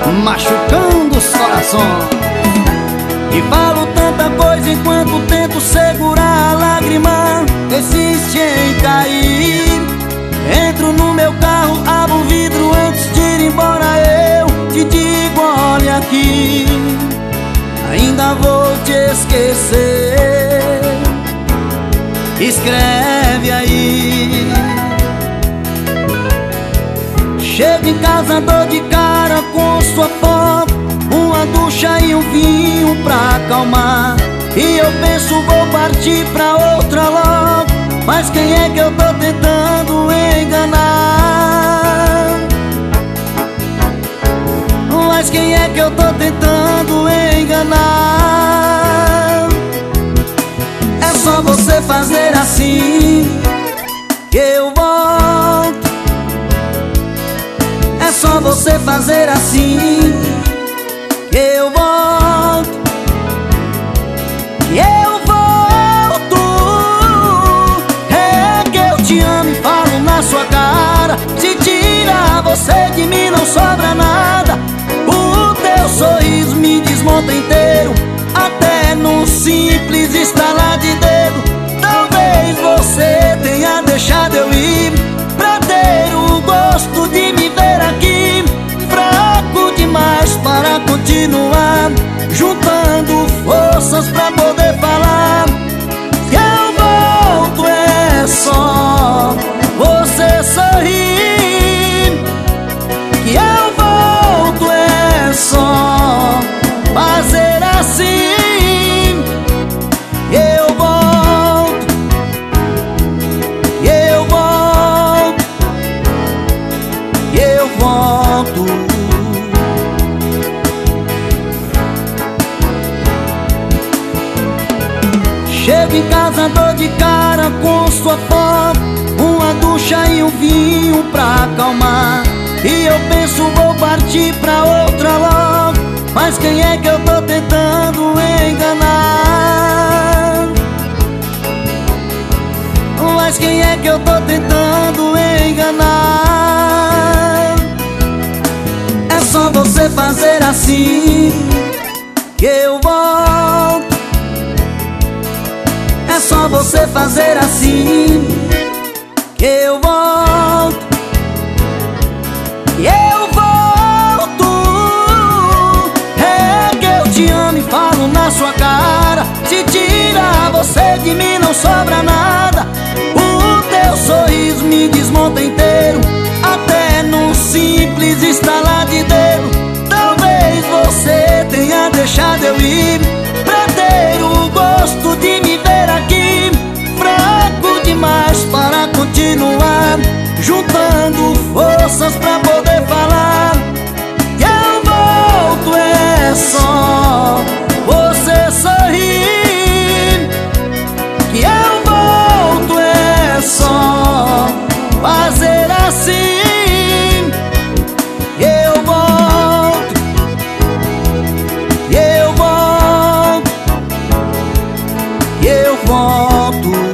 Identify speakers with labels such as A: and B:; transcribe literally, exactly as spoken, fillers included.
A: machucando os corações. E falo tanta coisa enquanto tento segurar a lágrima que insiste em cair. Entro no meu carro, abro o vidro antes de ir embora. Eu te digo, olha aqui, ainda vou te esquecer. Escreve aí. Chego em casa, dou de cara com sua foto, uma ducha e um vinho pra acalmar. E eu penso, vou partir pra outra logo, mas quem é que eu tô tentando enganar? Mas quem é que eu tô tentando enganar? É só você fazer assim que eu volto. É só você fazer assim que eu volto. E eu volto. É que eu te amo e falo na sua cara. Se tira você de mim não sobra nada. O teu sorriso me desmonta inteiro, até no simples estalar de dedo. Talvez você tenha deixado eu ir pra ter o gosto de me ver aqui, fraco demais para continuar, juntando forças pra poder falar. Que eu volto é só você sorrir. Que eu volto é só fazer assim. Eu volto, eu volto, eu volto. Chego em casa, dou de cara com sua foto, uma ducha e um vinho pra acalmar. E eu penso, vou partir pra outra logo, mas quem é que eu tô tentando enganar? Mas quem é que eu tô tentando enganar? É só você fazer assim que eu volto. É só você fazer assim que eu volto. E eu volto. É que eu te amo e falo na sua cara. Se tira você de mim não sobra nada. O teu sorriso me desmonta inteiro, até num simples estalar de dedo. Talvez você tenha deixado eu ir pra ter o gosto de me ver aqui, fraco demais para continuar, juntando forças pra poder falar. Que eu volto é só você sorrir. Que eu volto é só fazer assim. Eu volto, eu volto, eu volto.